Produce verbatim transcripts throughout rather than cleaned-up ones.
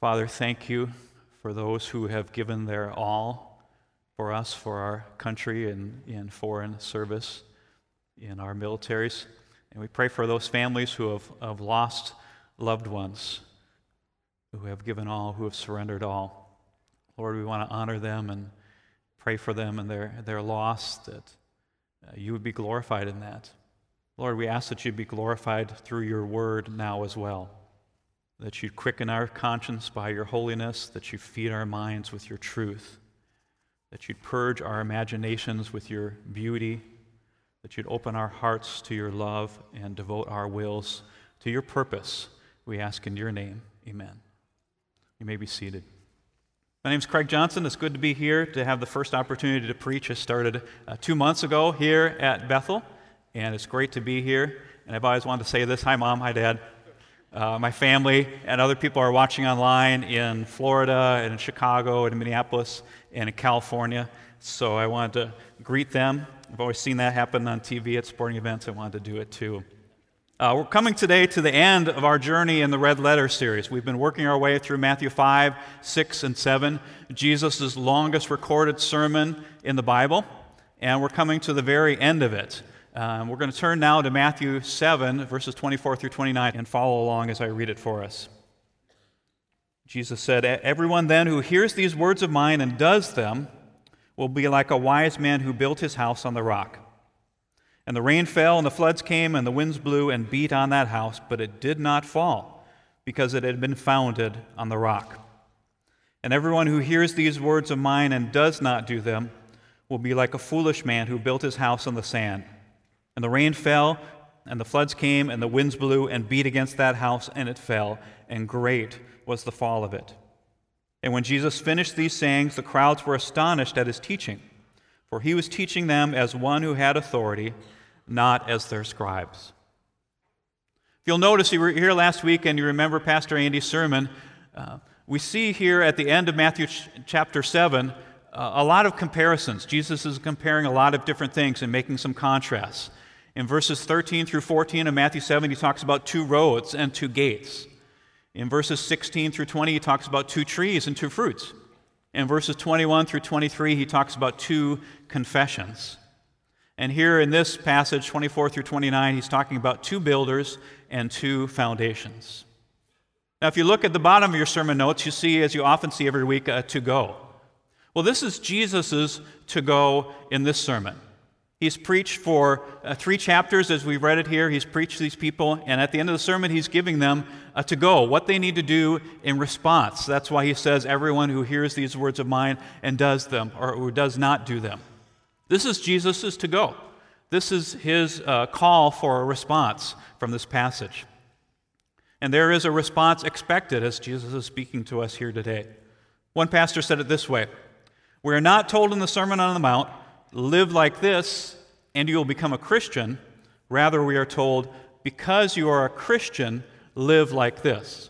Father, thank you for those who have given their all for us, for our country, and in foreign service, in our militaries. And we pray for those families who have, have lost loved ones, who have given all, who have surrendered all. Lord, we want to honor them and pray for them and their, their loss, that uh, you would be glorified in that. Lord, we ask that you'd be glorified through your word now as well, that you'd quicken our conscience by your holiness, that you feed our minds with your truth, that you'd purge our imaginations with your beauty, that you'd open our hearts to your love and devote our wills to your purpose. We ask in your name, amen. You may be seated. My name is Craig Johnson. It's good to be here to have the first opportunity to preach. I started uh, two months ago here at Bethel, and it's great to be here. And I've always wanted to say this. Hi, Mom. Hi, Dad. Uh, my family and other people are watching online in Florida and in Chicago and in Minneapolis and in California. So I wanted to greet them. I've always seen that happen on T V at sporting events. I wanted to do it too. Uh, we're coming today to the end of our journey in the Red Letter series. We've been working our way through Matthew five, six, and seven, Jesus' longest recorded sermon in the Bible, and we're coming to the very end of it. Um, we're going to turn now to Matthew seven, verses twenty-four through twenty-nine, and follow along as I read it for us. Jesus said, "Everyone then who hears these words of mine and does them will be like a wise man who built his house on the rock. And the rain fell, and the floods came, and the winds blew and beat on that house, but it did not fall, because it had been founded on the rock. And everyone who hears these words of mine and does not do them will be like a foolish man who built his house on the sand. And the rain fell, and the floods came, and the winds blew and beat against that house, and it fell, and great was the fall of it. And when Jesus finished these sayings, the crowds were astonished at his teaching, for he was teaching them as one who had authority, not as their scribes." If you'll notice, you were here last week and you remember Pastor Andy's sermon, uh, we see here at the end of Matthew ch- chapter seven uh, a lot of comparisons. Jesus is comparing a lot of different things and making some contrasts. In verses thirteen through fourteen of Matthew seven, he talks about two roads and two gates. In verses sixteen through twenty, he talks about two trees and two fruits. In verses twenty-one through twenty-three, he talks about two confessions. And here in this passage, twenty-four through twenty-nine, he's talking about two builders and two foundations. Now, if you look at the bottom of your sermon notes, you see, as you often see every week, a to go. Well, this is Jesus' to go in this sermon. He's preached for uh, three chapters, as we've read it here. He's preached to these people, and at the end of the sermon, he's giving them a to go, what they need to do in response. That's why he says, everyone who hears these words of mine and does them, or who does not do them. This is Jesus' to go. This is his uh, call for a response from this passage. And there is a response expected as Jesus is speaking to us here today. One pastor said it this way: "We are not told in the Sermon on the Mount, live like this and you will become a Christian. Rather, we are told, because you are a Christian, live like this."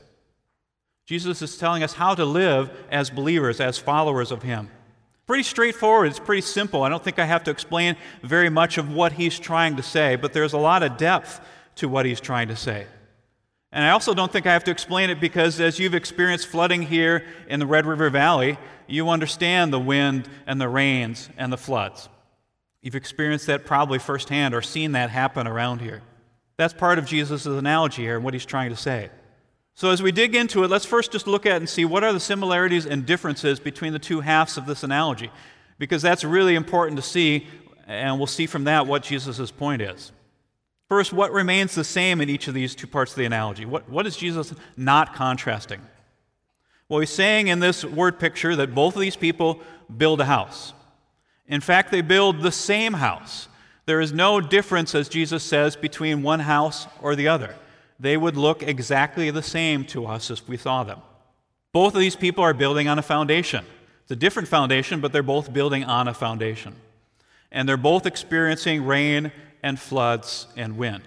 Jesus is telling us how to live as believers, as followers of him. Pretty straightforward. It's pretty simple. I don't think I have to explain very much of what he's trying to say, but there's a lot of depth to what he's trying to say. And I also don't think I have to explain it because as you've experienced flooding here in the Red River Valley, you understand the wind and the rains and the floods. You've experienced that probably firsthand or seen that happen around here. That's part of Jesus' analogy here and what he's trying to say. So as we dig into it, let's first just look at and see what are the similarities and differences between the two halves of this analogy, because that's really important to see, and we'll see from that what Jesus' point is. First, what remains the same in each of these two parts of the analogy? What, what is Jesus not contrasting? Well, he's saying in this word picture that both of these people build a house. In fact, they build the same house. There is no difference, as Jesus says, between one house or the other. They would look exactly the same to us if we saw them. Both of these people are building on a foundation. It's a different foundation, but they're both building on a foundation. And they're both experiencing rain and floods and wind.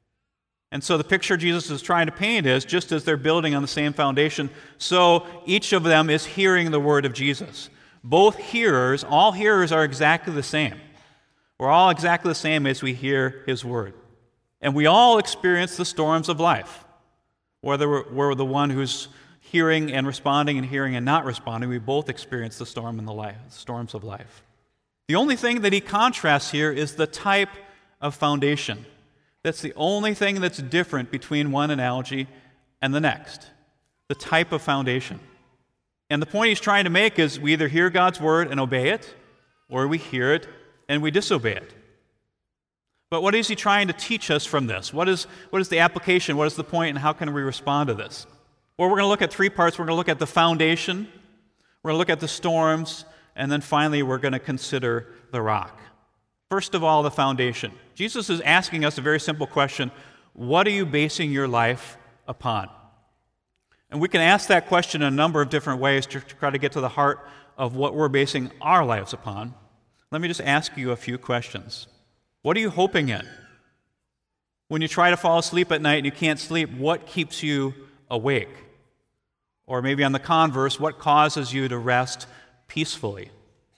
And so the picture Jesus is trying to paint is, just as they're building on the same foundation, so each of them is hearing the word of Jesus. Both hearers, all hearers are exactly the same. We're all exactly the same as we hear his word. And we all experience the storms of life, whether we're the one who's hearing and responding and hearing and not responding. We both experience the storm in the life, storms of life. The only thing that he contrasts here is the type of foundation. That's the only thing that's different between one analogy and the next. The type of foundation. And the point he's trying to make is we either hear God's word and obey it, or we hear it and we disobey it. But what is he trying to teach us from this? What is, what is the application? What is the point, and how can we respond to this? Well, we're going to look at three parts. We're going to look at the foundation, we're going to look at the storms, and then finally we're going to consider the rock. First of all, the foundation. Jesus is asking us a very simple question. What are you basing your life upon? And we can ask that question in a number of different ways to try to get to the heart of what we're basing our lives upon. Let me just ask you a few questions. What are you hoping in? When you try to fall asleep at night and you can't sleep, what keeps you awake? Or maybe on the converse, what causes you to rest peacefully?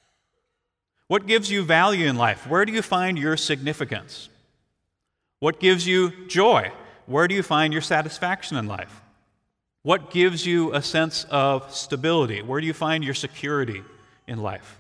What gives you value in life? Where do you find your significance? What gives you joy? Where do you find your satisfaction in life? What gives you a sense of stability? Where do you find your security in life?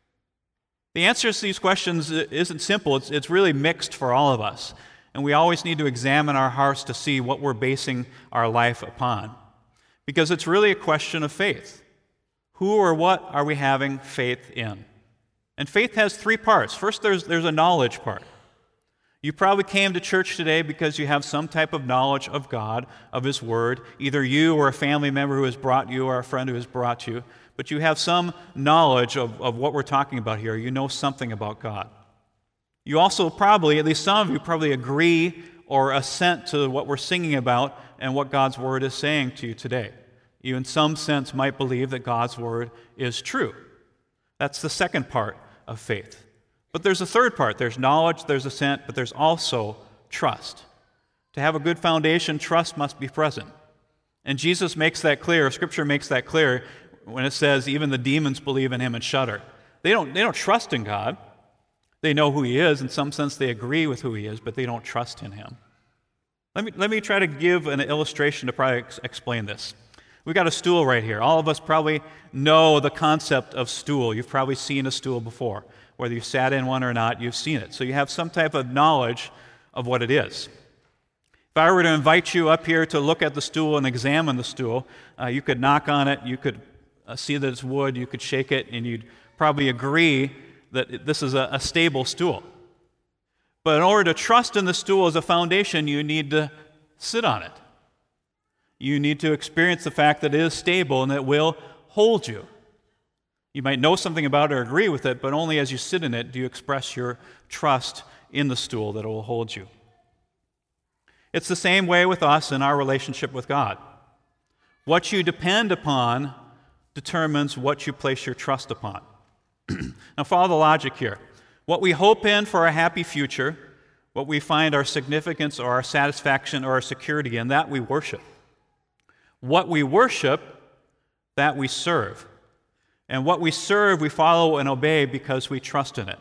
The answer to these questions isn't simple. It's, it's really mixed for all of us. And we always need to examine our hearts to see what we're basing our life upon. Because it's really a question of faith. Who or what are we having faith in? And faith has three parts. First, there's, there's a knowledge part. You probably came to church today because you have some type of knowledge of God, of His Word, either you or a family member who has brought you or a friend who has brought you. But you have some knowledge of, of what we're talking about here. You know something about God. You also probably, at least some of you, probably agree or assent to what we're singing about and what God's Word is saying to you today. You, in some sense, might believe that God's Word is true. That's the second part of faith. But there's a third part. There's knowledge, there's assent, but there's also trust. To have a good foundation, trust must be present. And Jesus makes that clear, Scripture makes that clear, when it says even the demons believe in Him and shudder. They don't, they don't trust in God. They know who He is. In some sense, they agree with who He is, but they don't trust in Him. Let me, let me try to give an illustration to probably ex- explain this. We've got a stool right here. All of us probably know the concept of stool. You've probably seen a stool before. Whether you've sat in one or not, you've seen it. So you have some type of knowledge of what it is. If I were to invite you up here to look at the stool and examine the stool, uh, you could knock on it, you could uh, see that it's wood, you could shake it, and you'd probably agree that this is a, a stable stool. But in order to trust in the stool as a foundation, you need to sit on it. You need to experience the fact that it is stable and that it will hold you. You might know something about it or agree with it, but only as you sit in it do you express your trust in the stool that it will hold you. It's the same way with us in our relationship with God. What you depend upon determines what you place your trust upon. Now follow the logic here. What we hope in for a happy future, what we find our significance or our satisfaction or our security in, that we worship. What we worship, that we serve. And what we serve, we follow and obey because we trust in it.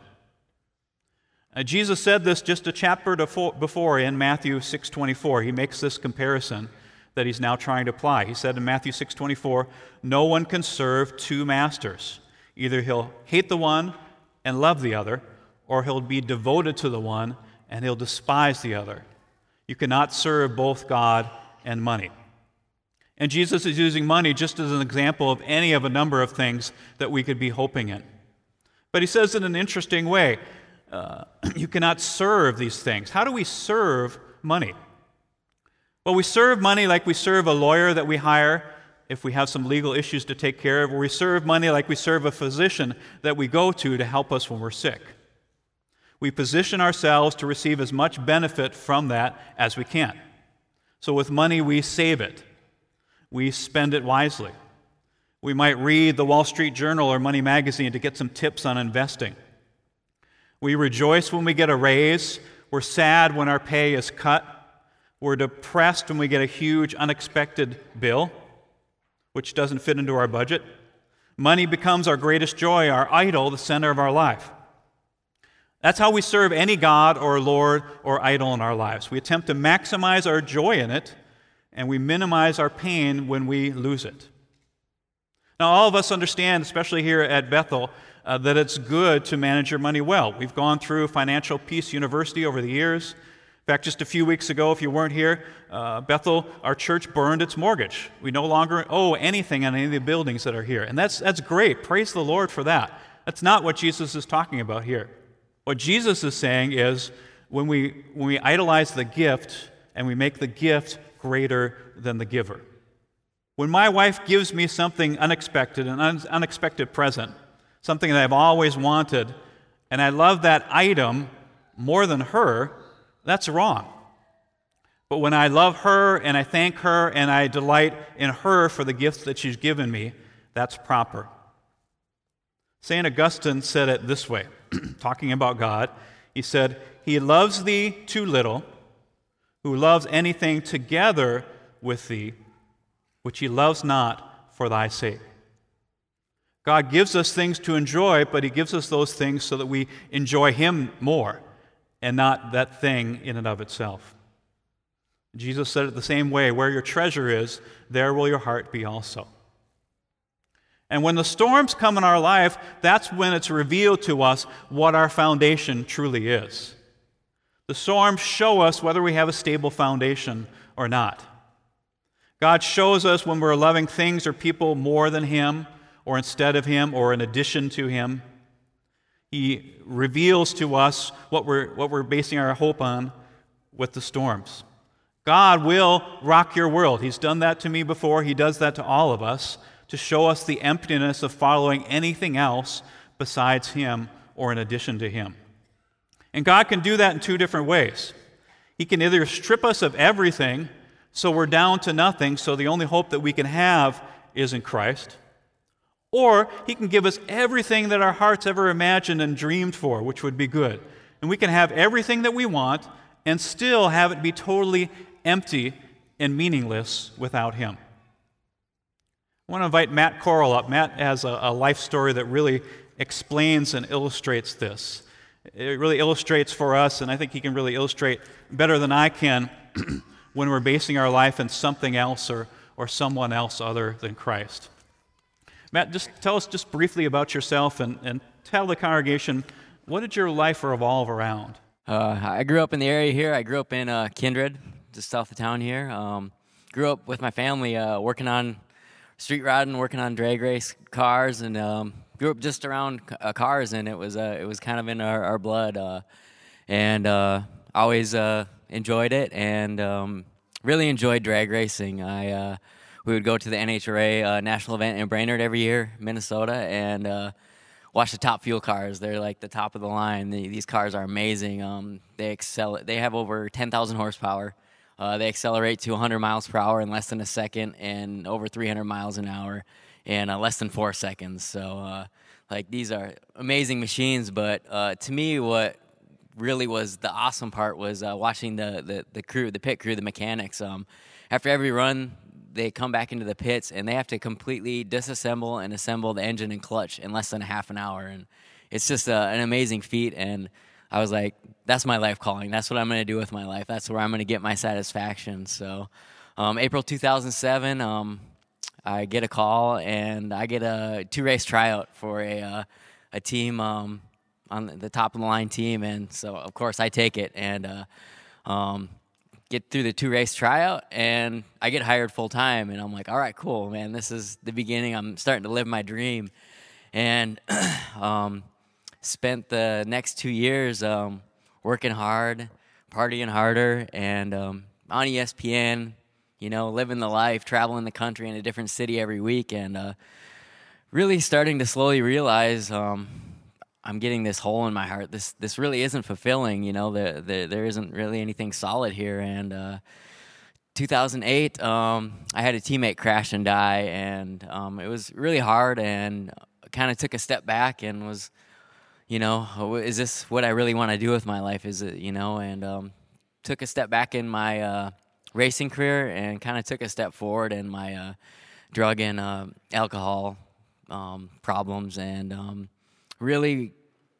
Uh, Jesus said this just a chapter before in Matthew six twenty-four. He makes this comparison that he's now trying to apply. He said in Matthew six twenty-four, "No one can serve two masters. Either he'll hate the one and love the other, or he'll be devoted to the one and he'll despise the other. You cannot serve both God and money." And Jesus is using money just as an example of any of a number of things that we could be hoping in. But he says it in an interesting way. Uh, you cannot serve these things. How do we serve money? Well, we serve money like we serve a lawyer that we hire if we have some legal issues to take care of, or we serve money like we serve a physician that we go to to help us when we're sick. We position ourselves to receive as much benefit from that as we can. So with money, we save it. We spend it wisely. We might read the Wall Street Journal or Money Magazine to get some tips on investing. We rejoice when we get a raise. We're sad when our pay is cut. We're depressed when we get a huge unexpected bill, which doesn't fit into our budget. Money becomes our greatest joy, our idol, the center of our life. That's how we serve any god or lord or idol in our lives. We attempt to maximize our joy in it, and we minimize our pain when we lose it. Now, all of us understand, especially here at Bethel, uh, that it's good to manage your money well. We've gone through Financial Peace University over the years. In fact, just a few weeks ago, if you weren't here, uh, Bethel, our church burned its mortgage. We no longer owe anything on any of the buildings that are here. And that's, that's great. Praise the Lord for that. That's not what Jesus is talking about here. What Jesus is saying is when we, when we idolize the gift and we make the gift greater than the giver. When my wife gives me something unexpected, an un- unexpected present, something that I've always wanted, and I love that item more than her, that's wrong. But when I love her and I thank her and I delight in her for the gifts that she's given me, that's proper. Saint Augustine said it this way, talking about God. He said, "He loves thee too little, who loves anything together with thee, which he loves not for thy sake." God gives us things to enjoy, but he gives us those things so that we enjoy him more and not that thing in and of itself. Jesus said it the same way, where your treasure is, there will your heart be also. And when the storms come in our life, that's when it's revealed to us what our foundation truly is. The storms show us whether we have a stable foundation or not. God shows us when we're loving things or people more than him, or instead of him, or in addition to him. He reveals to us what we're, what we're basing our hope on with the storms. God will rock your world. He's done that to me before. He does that to all of us to show us the emptiness of following anything else besides him or in addition to him. And God can do that in two different ways. He can either strip us of everything so we're down to nothing, so the only hope that we can have is in Christ, or he can give us everything that our hearts ever imagined and dreamed for, which would be good. And we can have everything that we want and still have it be totally empty and meaningless without him. I want to invite Matt Corral up. Matt has a, a life story that really explains and illustrates this. It really illustrates for us, and I think he can really illustrate better than I can when we're basing our life in something else or, or someone else other than Christ. Matt, just tell us just briefly about yourself and, and tell the congregation, what did your life revolve around? Uh, I grew up in the area here. I grew up in uh, Kindred, just south of town here. Um, grew up with my family uh, working on street riding, working on drag race cars, and um, grew up just around uh, cars, and it was uh, it was kind of in our, our blood, uh, and uh, always uh, enjoyed it, and um, really enjoyed drag racing. I uh, we would go to the N H R A uh, national event in Brainerd every year, Minnesota, and uh, watch the Top Fuel cars. They're like the top of the line. The, these cars are amazing. Um, they excel. They have over ten thousand horsepower. Uh, they accelerate to one hundred miles per hour in less than a second, and over three hundred miles an hour in uh, less than four seconds. So, uh, like, these are amazing machines. But uh, to me, what really was the awesome part was uh, watching the, the the crew, the pit crew, the mechanics. Um, after every run, they come back into the pits, and they have to completely disassemble and assemble the engine and clutch in less than a half an hour. And it's just a, an amazing feat. And I was like, that's my life calling. That's what I'm going to do with my life. That's where I'm going to get my satisfaction. So um, April two thousand seven, um, I get a call, and I get a two-race tryout for a uh, a team um, on the top-of-the-line team. And so, of course, I take it and uh, um, get through the two-race tryout, and I get hired full-time. And I'm like, all right, cool, man. This is the beginning. I'm starting to live my dream. And um, spent the next two years um, working hard, partying harder, and um, on E S P N, you know, living the life, traveling the country in a different city every week, and uh, really starting to slowly realize um, I'm getting this hole in my heart. This this really isn't fulfilling, you know, the, the, there isn't really anything solid here. And uh, two thousand eight, um, I had a teammate crash and die, and um, it was really hard, and kind of took a step back and was, you know, is this what I really want to do with my life? Is it, you know, and um, took a step back in my uh, racing career, and kind of took a step forward in my uh, drug and uh, alcohol um, problems, and um, really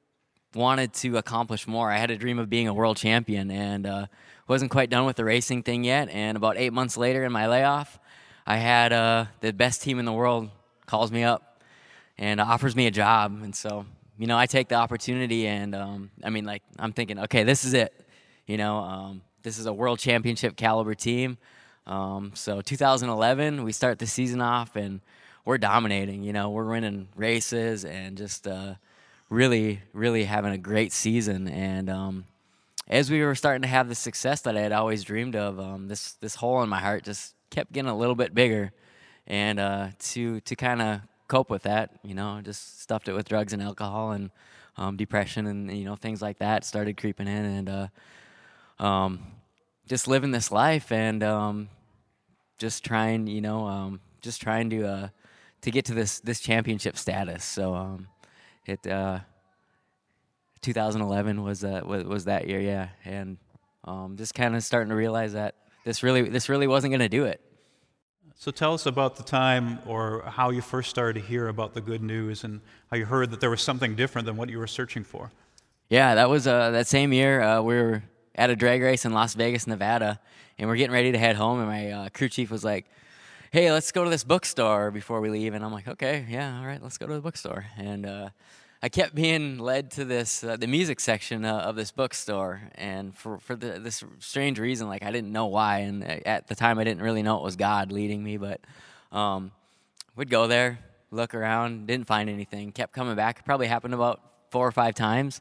wanted to accomplish more. I had a dream of being a world champion, and uh, wasn't quite done with the racing thing yet. And about eight months later in my layoff, I had uh, the best team in the world calls me up and offers me a job. And so, you know, I take the opportunity, and um, I mean, like, I'm thinking, okay, this is it. You know, um, this is a world championship caliber team. Um, so two thousand eleven, we start the season off, and we're dominating. You know, we're winning races and just uh, really, really having a great season. And um, as we were starting to have the success that I had always dreamed of, um, this this hole in my heart just kept getting a little bit bigger. And uh, to to kind of cope with that, you know, just stuffed it with drugs and alcohol and um, depression and, you know, things like that started creeping in, and uh, um, just living this life and um, just trying, you know, um, just trying to uh, to get to this this championship status. So um, it uh, two thousand eleven was uh, was, was that year, yeah, and um, just kind of starting to realize that this really this really wasn't going to do it. So tell us about the time or how you first started to hear about the good news and how you heard that there was something different than what you were searching for. Yeah, that was uh, that same year. Uh, we were at a drag race in Las Vegas, Nevada, and we're getting ready to head home. And my uh, crew chief was like, "Hey, let's go to this bookstore before we leave." And I'm like, "Okay, yeah, all right, let's go to the bookstore." And uh, I kept being led to this uh, the music section uh, of this bookstore, and for for the, this strange reason, like I didn't know why, and at the time I didn't really know it was God leading me, but um, we'd go there, look around, didn't find anything, kept coming back. It probably happened about four or five times,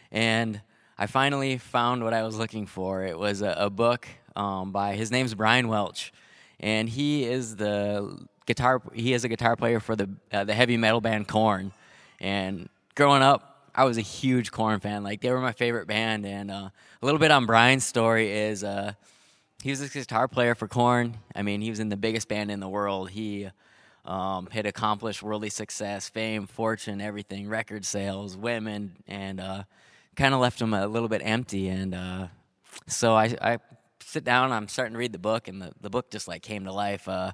and I finally found what I was looking for. It was a, a book um, by, his name's Brian Welch, and he is the guitar. He is a guitar player for the uh, the heavy metal band Korn. And growing up, I was a huge Korn fan. Like, they were my favorite band. And uh, a little bit on Brian's story is uh, he was a guitar player for Korn. I mean, he was in the biggest band in the world. He um, had accomplished worldly success, fame, fortune, everything, record sales, women, and uh, kind of left him a little bit empty. And uh, so I, I sit down, I'm starting to read the book, and the, the book just like came to life. Uh,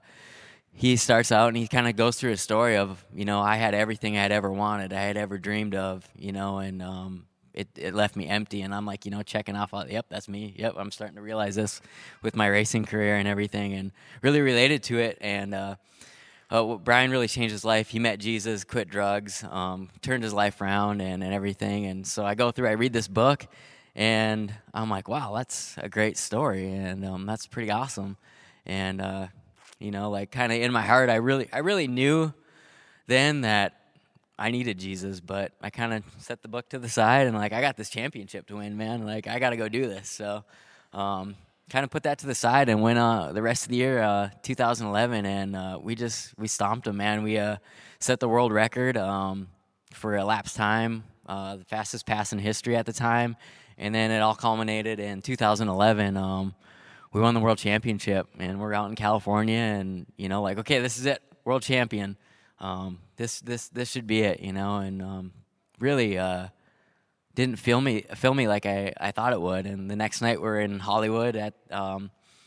he starts out and he kind of goes through a story of, you know, I had everything I had ever wanted, I had ever dreamed of, you know, and um, it, it left me empty. And I'm like, you know, checking off, yep, that's me. Yep, I'm starting to realize this with my racing career and everything, and really related to it. And uh, uh, Brian really changed his life. He met Jesus, quit drugs, um, turned his life around and, and everything. And so I go through, I read this book, and I'm like, wow, that's a great story, and um, that's pretty awesome. And uh, you know, like, kind of in my heart, I really, I really knew then that I needed Jesus, but I kind of set the book to the side and, like, I got this championship to win, man. Like, I got to go do this. So, um, kind of put that to the side and went uh, the rest of the year, uh, two thousand eleven, and uh, we just we stomped them, man. We uh, set the world record um, for elapsed time, uh, the fastest pass in history at the time, and then it all culminated in two thousand eleven. Um, we won the world championship, and we're out in California, and, you know, like, okay, this is it, world champion. Um, this this this should be it, you know, and um, really uh, didn't feel me feel me like I, I thought it would. And the next night we're in Hollywood at um,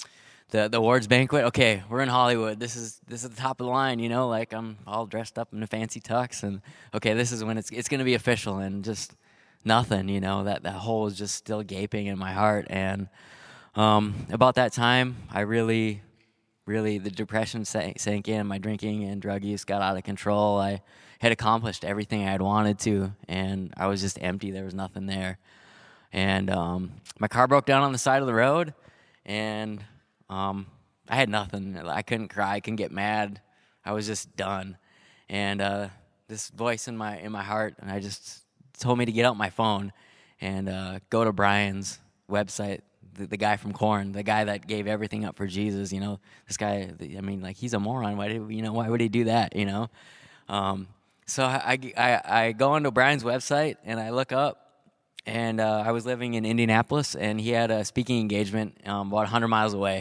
the the awards banquet. Okay, we're in Hollywood. This is this is the top of the line, you know, like, I'm all dressed up in a fancy tux, and okay, this is when it's it's gonna be official, and just nothing, you know, that that hole is just still gaping in my heart. And Um, about that time, I really, really, the depression sank, sank in. My drinking and drug use got out of control. I had accomplished everything I had wanted to, and I was just empty. There was nothing there. And um, my car broke down on the side of the road, and um, I had nothing. I couldn't cry, I couldn't get mad. I was just done. And uh, this voice in my in my heart, and I just told me to get out my phone and uh, go to Brian's website. The, the guy from Korn, the guy that gave everything up for Jesus, you know, this guy, I mean, like, he's a moron. Why did, you know, why would he do that, you know? Um, so I, I, I go onto Brian's website, and I look up, and uh, I was living in Indianapolis, and he had a speaking engagement um, about one hundred miles away.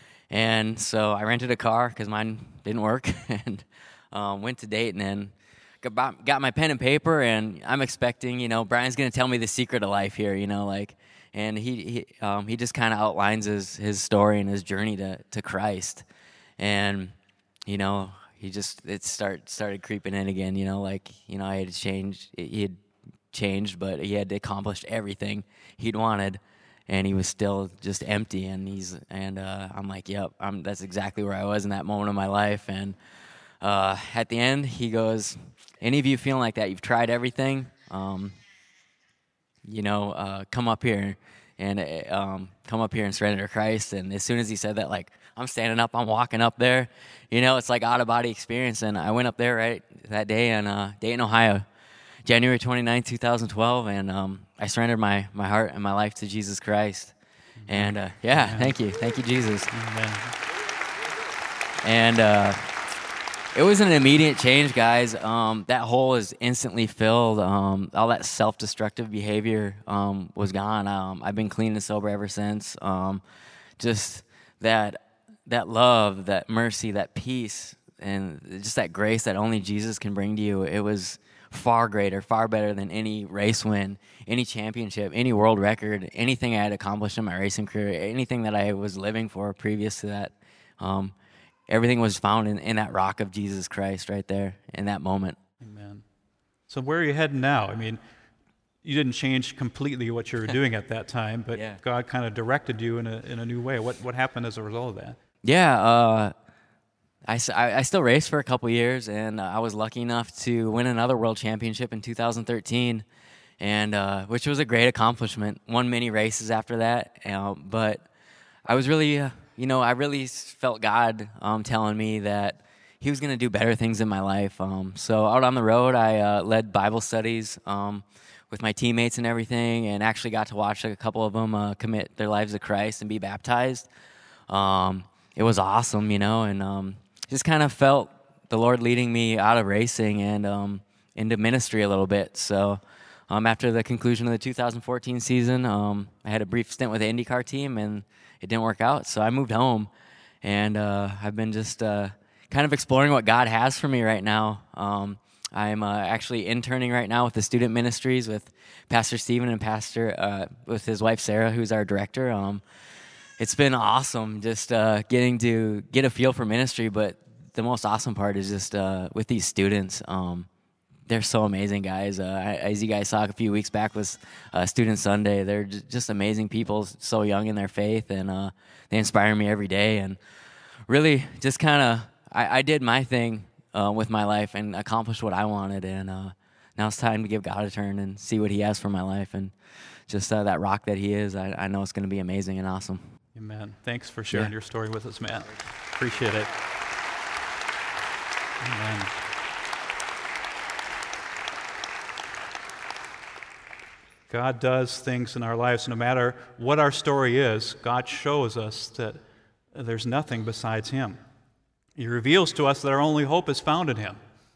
And so I rented a car because mine didn't work, and um, went to Dayton, and got, got my pen and paper, and I'm expecting, you know, Brian's going to tell me the secret of life here, you know, like, and he he, um, he just kind of outlines his, his story and his journey to, to Christ. And, you know, he just, it start, started creeping in again, you know, like, you know, I had changed, he had changed, but he had accomplished everything he'd wanted, and he was still just empty. And he's, and uh, I'm like, yep, I'm, that's exactly where I was in that moment of my life. And uh, at the end, he goes, any of you feeling like that, you've tried everything, um, you know, uh, come up here and uh, um, come up here and surrender to Christ. And as soon as he said that, like, I'm standing up, I'm walking up there. You know, it's like out-of-body experience. And I went up there right that day in uh, Dayton, Ohio, January twenty-ninth, twenty twelve, and um, I surrendered my, my heart and my life to Jesus Christ. And, uh, yeah, Amen. thank you. Thank you, Jesus. Amen. And uh, it was an immediate change, guys. Um, that hole is instantly filled. Um, all that self-destructive behavior um, was gone. Um, I've been clean and sober ever since. Um, just that that love, that mercy, that peace, and just that grace that only Jesus can bring to you. It was far greater, far better than any race win, any championship, any world record, anything I had accomplished in my racing career, anything that I was living for previous to that. Um, everything was found in, in that rock of Jesus Christ right there in that moment. Amen. So where are you heading now? I mean, you didn't change completely what you were doing at that time, but Yeah. God kind of directed you in a in a new way. What what happened as a result of that? Yeah, uh, I, s- I- I still raced for a couple years, and uh, I was lucky enough to win another world championship in two thousand thirteen, and uh, which was a great accomplishment. Won many races after that, uh, but I was really, uh, you know, I really s- felt God um, telling me that He was going to do better things in my life. Um, so out on the road, I uh, led Bible studies um, with my teammates and everything, and actually got to watch a couple of them uh, commit their lives to Christ and be baptized. Um, it was awesome, you know, and um, just kind of felt the Lord leading me out of racing and um, into ministry a little bit. So um, after the conclusion of the two thousand fourteen season, um, I had a brief stint with the IndyCar team, and it didn't work out. So I moved home, and uh, I've been just uh, kind of exploring what God has for me right now. Um, I'm uh, actually interning right now with the student ministries with Pastor Stephen and Pastor uh, with his wife Sarah, who's our director. Um, It's been awesome just uh, getting to get a feel for ministry, but the most awesome part is just uh, with these students. Um, they're so amazing, guys. Uh, I- as you guys saw a few weeks back with uh, Student Sunday, they're j- just amazing people, so young in their faith, and uh, they inspire me every day. And really, just kind of, I-, I did my thing uh, with my life and accomplished what I wanted, and uh, now it's time to give God a turn and see what He has for my life. And just uh, that rock that He is, I, I know it's going to be amazing and awesome. Amen. Thanks for sharing Yeah. your story with us, Matt. Appreciate it. Amen. God does things in our lives, no matter what our story is. God shows us that there's nothing besides Him. He reveals to us that our only hope is found in Him.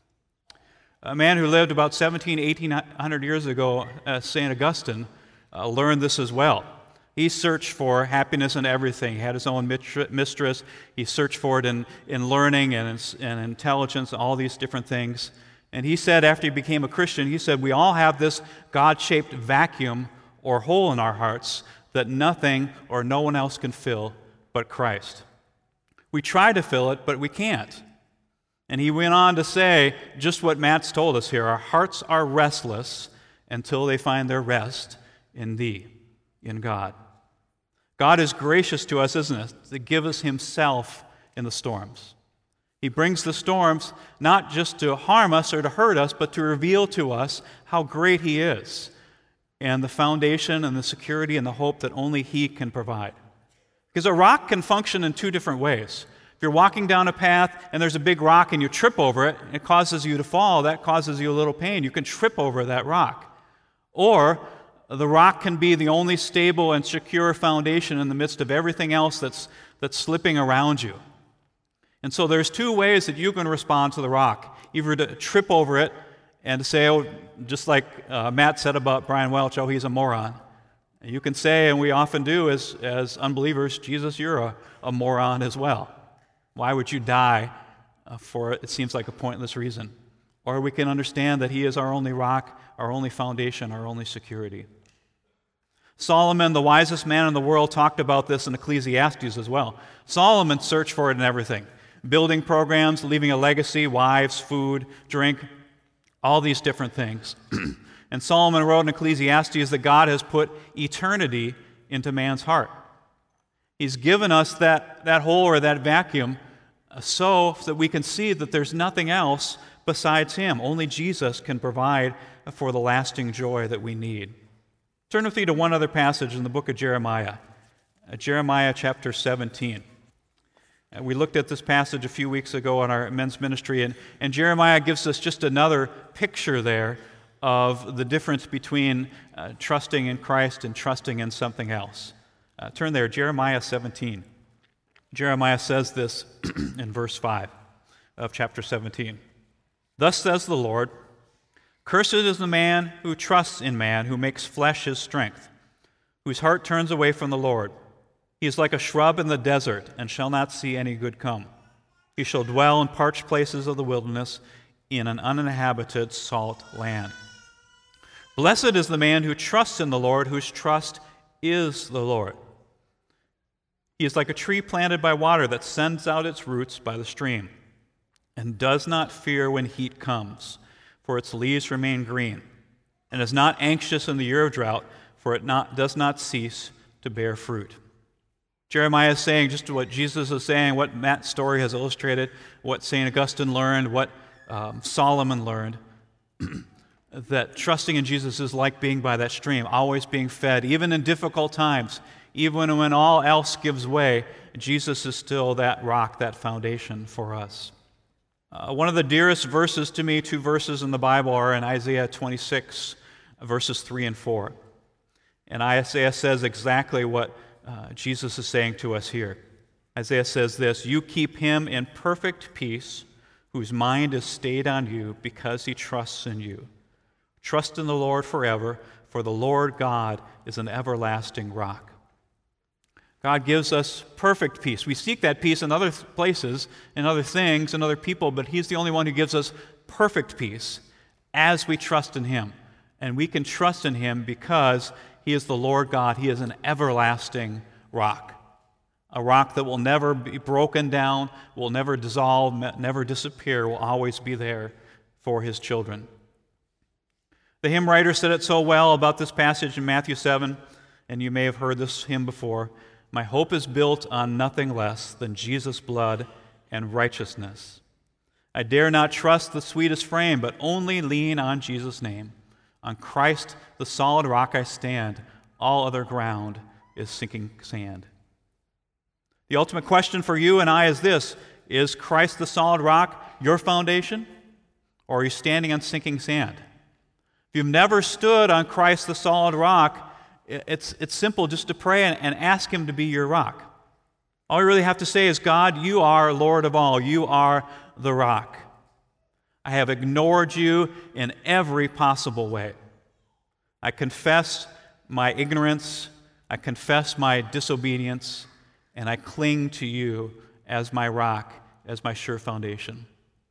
A man who lived about seventeen, eighteen hundred years ago, uh, Saint Augustine, uh, learned this as well. He searched for happiness in everything. He had his own mistress. He searched for it in, in learning and in, and intelligence, all these different things. And he said, after he became a Christian, he said, we all have this God-shaped vacuum or hole in our hearts that nothing or no one else can fill but Christ. We try to fill it, but we can't. And he went on to say just what Matt's told us here. Our hearts are restless until they find their rest in Thee, in God. God is gracious to us, isn't it, to give us Himself in the storms. He brings the storms not just to harm us or to hurt us, but to reveal to us how great He is and the foundation and the security and the hope that only He can provide. Because a rock can function in two different ways. If you're walking down a path and there's a big rock and you trip over it, it causes you to fall, that causes you a little pain. You can trip over that rock. Or the rock can be the only stable and secure foundation in the midst of everything else that's, that's slipping around you. And so there's two ways that you can respond to the rock. Either to trip over it and to say, oh, just like uh, Matt said about Brian Welch, oh, he's a moron. And you can say, and we often do as, as unbelievers, Jesus, you're a, a moron as well. Why would you die uh, for, it seems like, a pointless reason? Or we can understand that He is our only rock, our only foundation, our only security. Solomon, the wisest man in the world, talked about this in Ecclesiastes as well. Solomon searched for it in everything. Building programs, leaving a legacy, wives, food, drink, all these different things. And Solomon wrote in Ecclesiastes that God has put eternity into man's heart. He's given us that, that hole or that vacuum so that we can see that there's nothing else besides Him. Only Jesus can provide for the lasting joy that we need. Turn with me to one other passage in the book of Jeremiah, uh, Jeremiah chapter seventeen. Uh, we looked at this passage a few weeks ago in our men's ministry, and, and Jeremiah gives us just another picture there of the difference between uh, trusting in Christ and trusting in something else. Uh, turn there, Jeremiah seventeen. Jeremiah says this in verse five of chapter seventeen. Thus says the Lord, cursed is the man who trusts in man, who makes flesh his strength, whose heart turns away from the Lord. He is like a shrub in the desert, and shall not see any good come. He shall dwell in parched places of the wilderness, in an uninhabited salt land. Blessed is the man who trusts in the Lord, whose trust is the Lord. He is like a tree planted by water that sends out its roots by the stream, and does not fear when heat comes, for its leaves remain green, and is not anxious in the year of drought, for it not, does not cease to bear fruit. Jeremiah is saying just what Jesus is saying, what Matt's story has illustrated, what Saint Augustine learned, what um, Solomon learned, that trusting in Jesus is like being by that stream, always being fed, even in difficult times, even when all else gives way. Jesus is still that rock, that foundation for us. Uh, one of the dearest verses to me, two verses in the Bible, are in Isaiah twenty-six, verses three and four. And Isaiah says exactly what uh, Jesus is saying to us here. Isaiah says this, you keep him in perfect peace, whose mind is stayed on you, because he trusts in you. Trust in the Lord forever, for the Lord God is an everlasting rock. God gives us perfect peace. We seek that peace in other places, in other things, in other people, but He's the only one who gives us perfect peace as we trust in Him. And we can trust in Him because He is the Lord God. He is an everlasting rock, a rock that will never be broken down, will never dissolve, never disappear, will always be there for His children. The hymn writer said it so well about this passage in Matthew seven, and you may have heard this hymn before. My hope is built on nothing less than Jesus' blood and righteousness. I dare not trust the sweetest frame, but only lean on Jesus' name. On Christ, the solid rock, I stand. All other ground is sinking sand. The ultimate question for you and I is this: is Christ the solid rock your foundation, or are you standing on sinking sand? If you've never stood on Christ the solid rock, It's, it's simple just to pray and, and ask Him to be your rock. All you really have to say is, God, you are Lord of all. You are the rock. I have ignored you in every possible way. I confess my ignorance. I confess my disobedience. And I cling to you as my rock, as my sure foundation.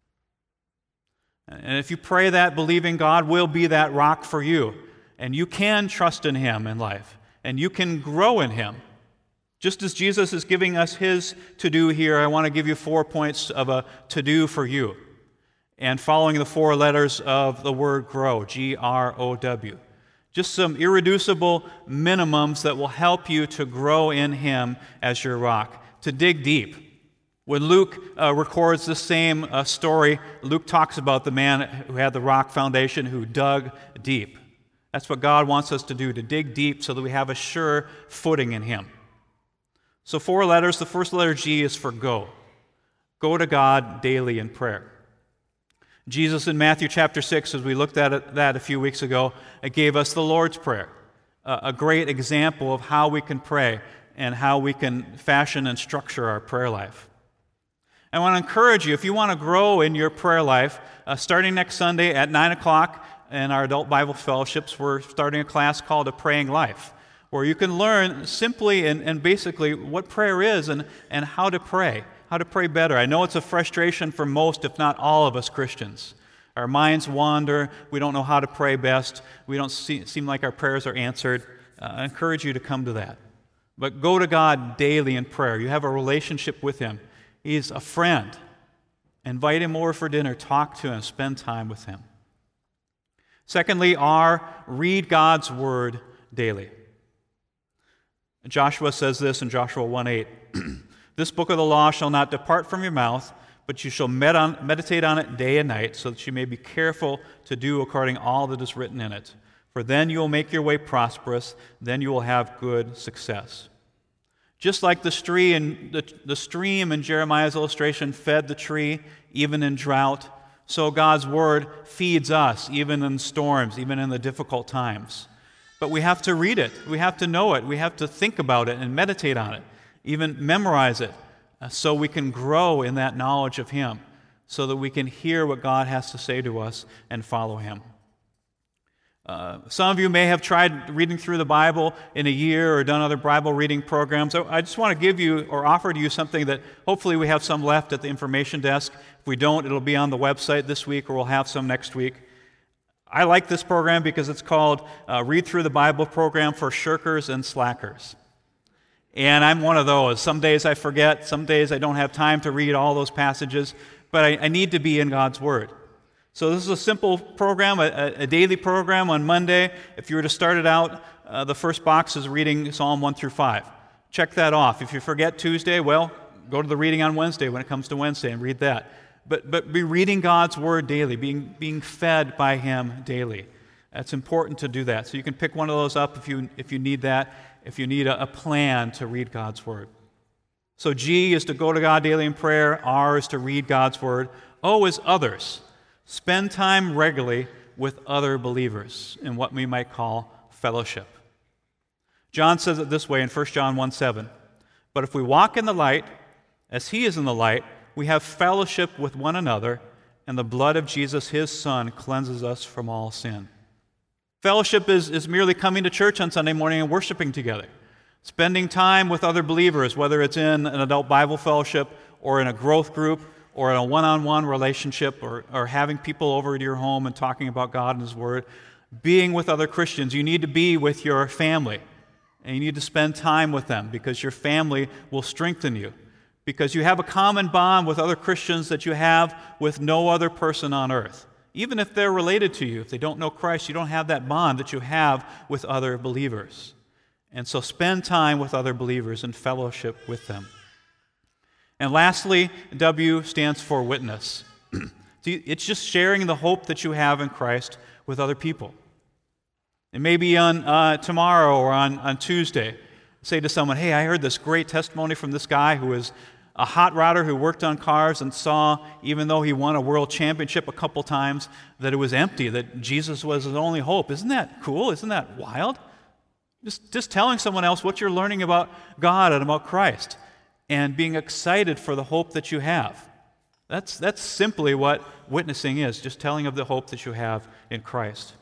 And if you pray that, believing God will be that rock for you. And you can trust in Him in life, and you can grow in Him. Just as Jesus is giving us His to-do here, I want to give you four points of a to-do for you. And following the four letters of the word grow, G R O W. Just some irreducible minimums that will help you to grow in Him as your rock, to dig deep. When Luke uh, records the same uh, story, Luke talks about the man who had the rock foundation who dug deep. That's what God wants us to do, to dig deep so that we have a sure footing in Him. So four letters. The first letter, G, is for go. Go to God daily in prayer. Jesus in Matthew chapter six, as we looked at it, that a few weeks ago, it gave us the Lord's Prayer, a great example of how we can pray and how we can fashion and structure our prayer life. I want to encourage you, if you want to grow in your prayer life, uh, starting next Sunday at nine o'clock, in our adult Bible fellowships, we're starting a class called A Praying Life, where you can learn simply and, and basically what prayer is and, and how to pray, how to pray better. I know it's a frustration for most, if not all of us Christians. Our minds wander. We don't know how to pray best. We don't see, seem like our prayers are answered. Uh, I encourage you to come to that. But go to God daily in prayer. You have a relationship with Him. He's a friend. Invite Him over for dinner. Talk to Him. Spend time with Him. Secondly, R, read God's Word daily. Joshua says this in Joshua one eight. This book of the law shall not depart from your mouth, but you shall med- on, meditate on it day and night, so that you may be careful to do according to all that is written in it. For then you will make your way prosperous, then you will have good success. Just like the stream in, the, the stream in Jeremiah's illustration fed the tree even in drought, so God's Word feeds us even in storms, even in the difficult times. But we have to read it. We have to know it. We have to think about it and meditate on it, even memorize it, uh, so we can grow in that knowledge of Him, so that we can hear what God has to say to us and follow Him. Uh, some of you may have tried reading through the Bible in a year or done other Bible reading programs. So I just want to give you or offer to you something that hopefully we have some left at the information desk. If we don't, it'll be on the website this week, or we'll have some next week. I like this program because it's called uh, Read Through the Bible Program for Shirkers and Slackers. And I'm one of those. Some days I forget, some days I don't have time to read all those passages, but I, I need to be in God's Word. So this is a simple program, a, a daily program on Monday. If you were to start it out, uh, the first box is reading Psalm one through five. Check that off. If you forget Tuesday, well, go to the reading on Wednesday when it comes to Wednesday and read that. But but be reading God's Word daily, being being fed by Him daily. It's important to do that. So you can pick one of those up if you if you need that, if you need a, a plan to read God's Word. So G is to go to God daily in prayer. R is to read God's Word. O is others. Spend time regularly with other believers in what we might call fellowship. John says it this way in First John one seven. But if we walk in the light, as He is in the light, we have fellowship with one another, and the blood of Jesus, His Son, cleanses us from all sin. Fellowship is, is merely coming to church on Sunday morning and worshiping together. Spending time with other believers, whether it's in an adult Bible fellowship or in a growth group, or in a one-on-one relationship, or, or having people over to your home and talking about God and His Word, being with other Christians. You need to be with your family, and you need to spend time with them, because your family will strengthen you, because you have a common bond with other Christians that you have with no other person on earth. Even if they're related to you, if they don't know Christ, you don't have that bond that you have with other believers. And so spend time with other believers and fellowship with them. And lastly, W stands for witness. It's just sharing the hope that you have in Christ with other people. And maybe on uh, tomorrow or on, on Tuesday, say to someone, hey, I heard this great testimony from this guy who was a hot rodder who worked on cars and saw, even though he won a world championship a couple times, that it was empty, that Jesus was his only hope. Isn't that cool? Isn't that wild? Just, just telling someone else what you're learning about God and about Christ, and being excited for the hope that you have. That's, that's simply what witnessing is, just telling of the hope that you have in Christ.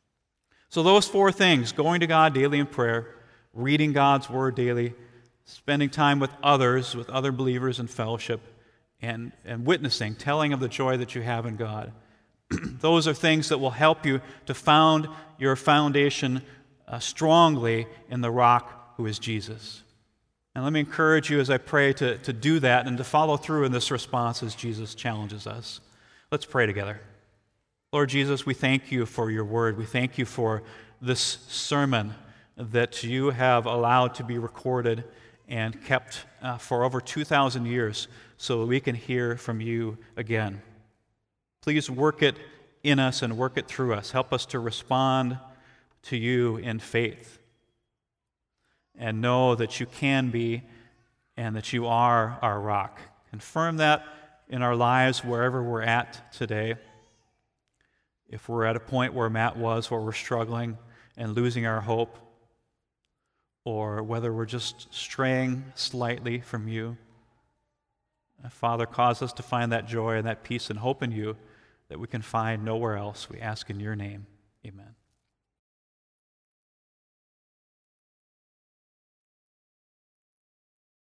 So those four things, going to God daily in prayer, reading God's Word daily, spending time with others, with other believers in fellowship, and, and witnessing, telling of the joy that you have in God. Those are things that will help you to found your foundation uh, strongly in the rock who is Jesus. And let me encourage you as I pray to, to do that and to follow through in this response as Jesus challenges us. Let's pray together. Lord Jesus, we thank you for your word. We thank you for this sermon that you have allowed to be recorded and kept uh, for over two thousand years so that we can hear from you again. Please work it in us and work it through us. Help us to respond to you in faith, and know that you can be and that you are our rock. Confirm that in our lives wherever we're at today. If we're at a point where Matt was, where we're struggling and losing our hope, or whether we're just straying slightly from you, Father, cause us to find that joy and that peace and hope in you that we can find nowhere else. We ask in your name. Amen.